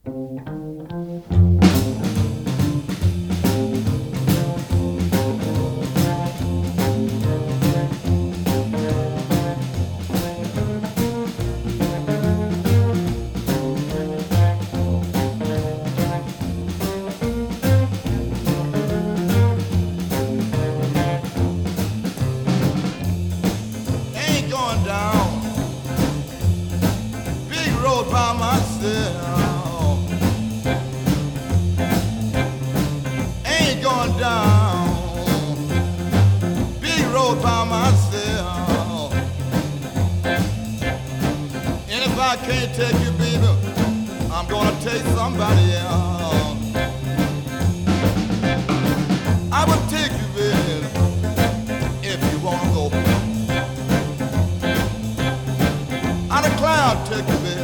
Ain't going down big road by myself. Ain't going down big road by myself. And if I can't take you, baby, I'm gonna take somebody else. I will take you, baby, if you wanna go. On a cloud, take you, baby.